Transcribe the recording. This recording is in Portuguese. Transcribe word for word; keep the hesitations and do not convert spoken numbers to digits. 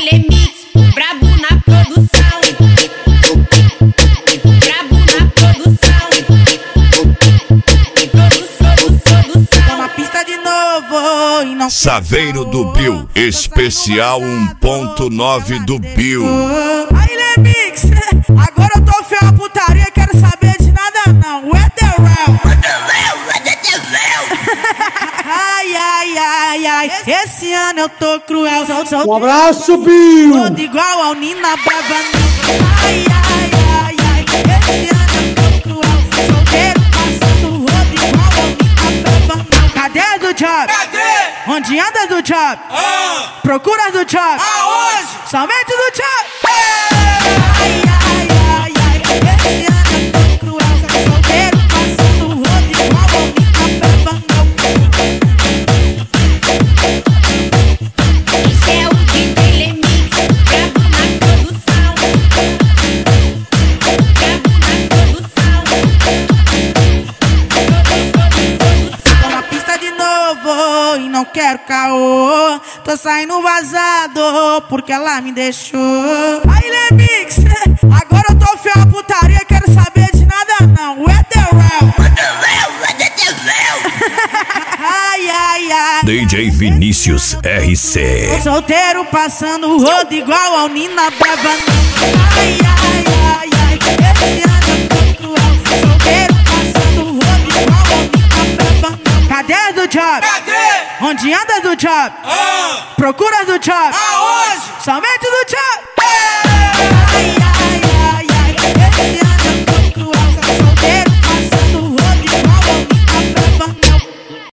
Telemix, brabo na produção. Brabo na produção. Produção. Tô na pista de novo e não Saveiro do Bill, especial um ponto nove do Bill. Aí, Lemix, agora eu tô feio a putaria, quero saber de nada não. Where the real? Ai, ai, ai, ai, esse ano eu tô cruel. Sou, sou, Um abraço, Bill! todo igual ao Nina Brava. Ai, ai, ai, ai, esse ano eu tô cruel. Solteiro passando rodo igual ao Nina Brava. Cadê do job? Cadê? Onde anda do job? Ah, Procura do job? aonde? Somente do job? Ai, ai, ai, ai, esse ano eu tô cruel. Solteiro passando rodo igual ao Nina Brava. Esse é o D J Lemix, brabo na produção. Brabo na produção. Tô na pista de novo e não quero caô. Tô saindo vazado porque ela me deixou. Aí, Lemix, agora eu tô feio a putaria, quero saber de nada não. Where the real? Ai, ai, ai. D J Vinícius R C. Solteiro passando rodo igual ao Nina Brava. Ai, ai, ai, ai, esse ano eu tô cruel. Solteiro passando rodo igual ao Nina Brava. Cadê do job? Cadê? Onde anda do job? Ah, Procura do job? aonde? Somente do job?